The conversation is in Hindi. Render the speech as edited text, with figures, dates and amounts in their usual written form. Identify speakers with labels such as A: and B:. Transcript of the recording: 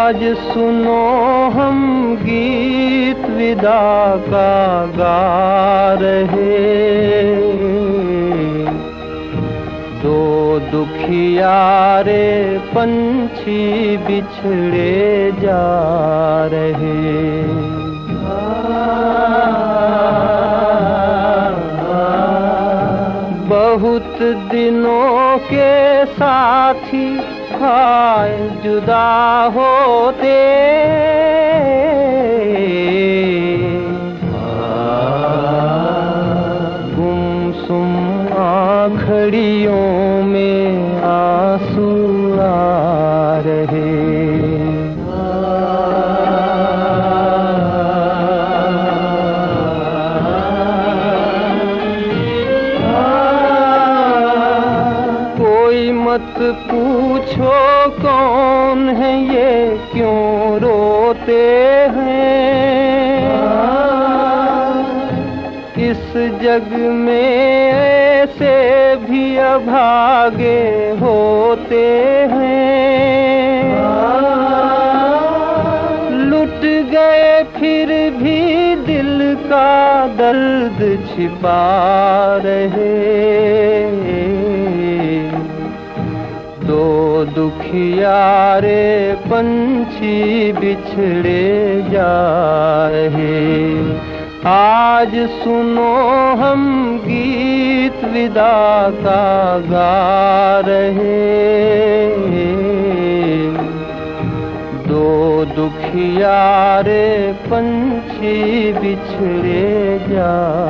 A: आज सुनो हम गीत विदा का गा रहे, दो दुखियारे पंछी बिछड़े जा रहे। बहुत दिनों के साथी हाय जुदा होते, गुमसुम आँखड़ियों में आंसू आ रहे। मत पूछो कौन है ये, क्यों रोते हैं। इस जग में ऐसे भी अभागे होते हैं, लुट गए फिर भी दिल का दर्द छिपा रहे। दो दुखियारे पंछी बिछड़े जा रहे। आज सुनो हम गीत विदा का गा रहे, दो दुखियारे पंछी बिछड़े जा